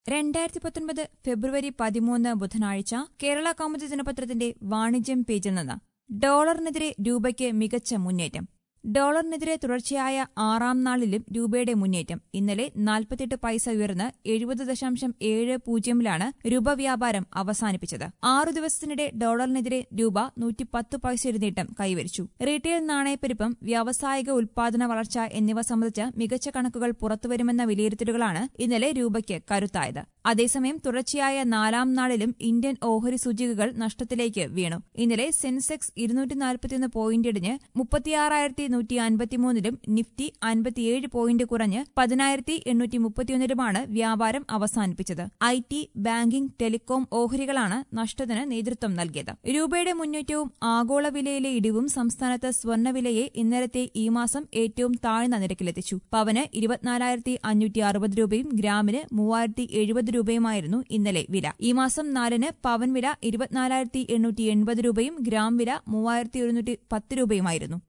2019 ഫെബ്രുവരി 13 ബുധനാഴ്ച കേരള കൗമുദി ദിനപത്രത്തിന്റെ വാണിജ്യം പേജിൽ നിന്ന് ഡോളറിനെതിരെ രൂപയ്ക്ക് മികച്ച മുന്നേറ്റം. ഡോളറിനെതിരെ തുടർച്ചയായ ആറാം നാളിലും രൂപയുടെ മുന്നേറ്റം. ഇന്നലെ 48 പൈസ ഉയർന്ന് 70.70 രൂപ വ്യാപാരം അവസാനിപ്പിച്ചത്. 6 ദിവസത്തിനിടെ ഡോളറിനെതിരെ രൂപ 110 പൈസയുടെ നേട്ടം കൈവരിച്ചു. റീറ്റെയിൽ നാണയപ്പെരുപ്പം, വ്യാവസായിക ഉൽപാദന വളർച്ച എന്നിവ സംബന്ധിച്ച് മികച്ച കണക്കുകൾ പുറത്തുവരുമെന്ന വിലയിരുത്തലുകളാണ് ഇന്നലെ രൂപയ്ക്ക് കരുത്തായത്. അതേസമയം തുടർച്ചയായ 4ാം നാളിലും ഇന്ത്യൻ ഓഹരി സൂചികകൾ നഷ്ടത്തിലേക്ക് വീണു. ഇന്നലെ സെൻസെക്സ് 241 പോയിന്റ് ഇടിഞ്ഞ് 36,153-ലും നിഫ്റ്റി 57 പോയിന്റ് കുറഞ്ഞ് 10,831-ലുമാണ് വ്യാപാരം അവസാനിപ്പിച്ചത്. IT, ബാങ്കിംഗ്, ടെലികോം ഓഹരികളാണ് നഷ്ടത്തിന് നേതൃത്വം നൽകിയത്. രൂപയുടെ മുന്നേറ്റവും ആഗോള വിലയിലെ ഇടിവും സംസ്ഥാനത്ത് സ്വർണ്ണവിലയെ ഇന്നലത്തെ ഈ മാസം ഏറ്റവും താഴ്ന്ന നിരക്കിലെത്തിച്ചു. പവന് 24,560 രൂപയും ഗ്രാമിന് 3,070 രൂപയുമായിരുന്നു ഇന്നലെ വില. ഈ മാസം 4-ന് പവൻ വില 24,880 രൂപയും ഗ്രാം വില 3,110 രൂപയുമായിരുന്നു.